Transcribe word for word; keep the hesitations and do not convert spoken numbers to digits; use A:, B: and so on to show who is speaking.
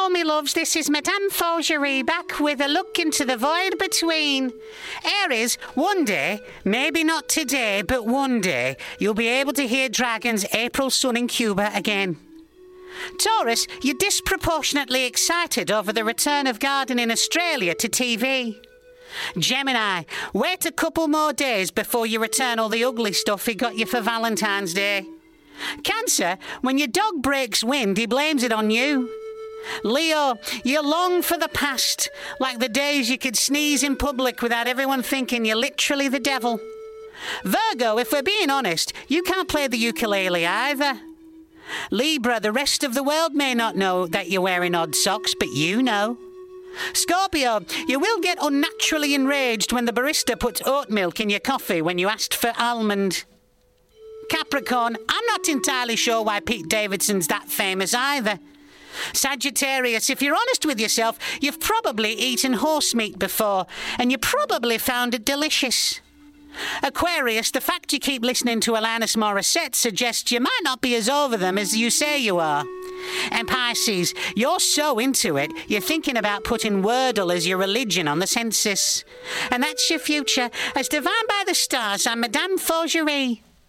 A: Hello, me loves, this is Madame Faugerie back with a look into the void between. Aries, one day, maybe not today, but one day, you'll be able to hear Dragon's April Sun in Cuba again. Taurus, you're disproportionately excited over the return of Garden in Australia to T V. Gemini, wait a couple more days before you return all the ugly stuff he got you for Valentine's Day. Cancer, when your dog breaks wind, he blames it on you. Leo, you long for the past, like the days you could sneeze in public without everyone thinking you're literally the devil. Virgo, if we're being honest, you can't play the ukulele either. Libra, the rest of the world may not know that you're wearing odd socks, but you know. Scorpio, you will get unnaturally enraged when the barista puts oat milk in your coffee when you asked for almond. Capricorn, I'm not entirely sure why Pete Davidson's that famous either. Sagittarius, if you're honest with yourself, you've probably eaten horse meat before, and you probably found it delicious. Aquarius, the fact you keep listening to Alanis Morissette suggests you might not be as over them as you say you are. And Pisces, you're so into it, you're thinking about putting Wordle as your religion on the census. And that's your future. As divined by the stars, I'm Madame Faugerie.